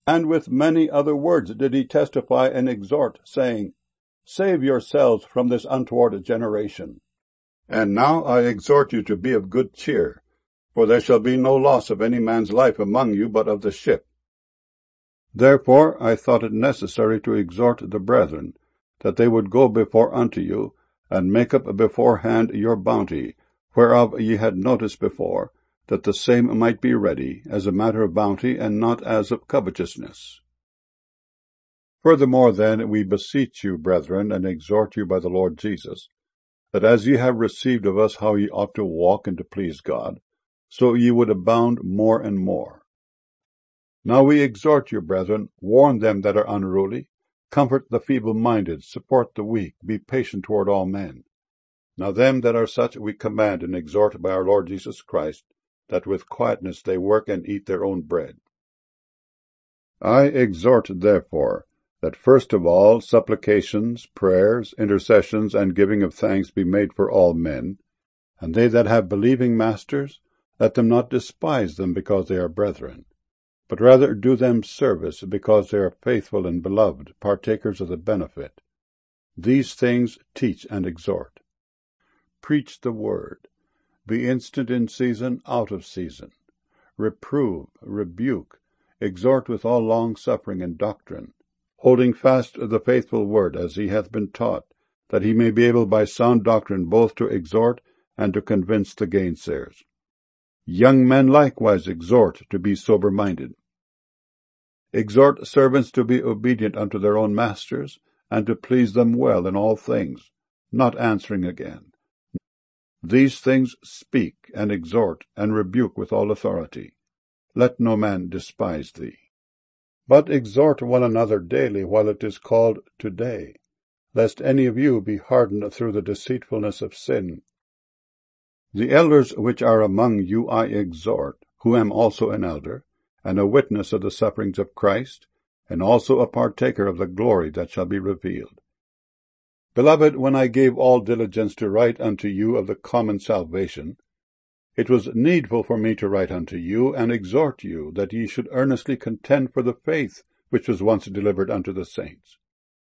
And with many other words did he testify and exhort, saying, Save yourselves from this untoward generation. And now I exhort you to be of good cheer, for there shall be no loss of any man's life among you, but of the ship. Therefore I thought it necessary to exhort the brethren, that they would go before unto you, and make up beforehand your bounty, whereof ye had notice before, that the same might be ready, as a matter of bounty, and not as of covetousness. Furthermore then we beseech you, brethren, and exhort you by the Lord Jesus, that as ye have received of us how ye ought to walk and to please God, so ye would abound more and more. Now we exhort you, brethren, warn them that are unruly, comfort the feeble-minded, support the weak, be patient toward all men. Now them that are such we command and exhort by our Lord Jesus Christ, that with quietness they work and eat their own bread. I exhort, therefore, that first of all supplications, prayers, intercessions, and giving of thanks be made for all men, and they that have believing masters, let them not despise them because they are brethren, but rather do them service because they are faithful and beloved, partakers of the benefit. These things teach and exhort. Preach the word. Be instant in season, out of season. Reprove, rebuke, exhort with all longsuffering and doctrine, holding fast the faithful word as he hath been taught, that he may be able by sound doctrine both to exhort and to convince the gainsayers. Young men likewise exhort to be sober-minded. Exhort servants to be obedient unto their own masters, and to please them well in all things, not answering again. These things speak, and exhort, and rebuke with all authority. Let no man despise thee. But exhort one another daily while it is called today, lest any of you be hardened through the deceitfulness of sin. The elders which are among you I exhort, who am also an elder, and a witness of the sufferings of Christ, and also a partaker of the glory that shall be revealed. Beloved, when I gave all diligence to write unto you of the common salvation, it was needful for me to write unto you, and exhort you, that ye should earnestly contend for the faith which was once delivered unto the saints.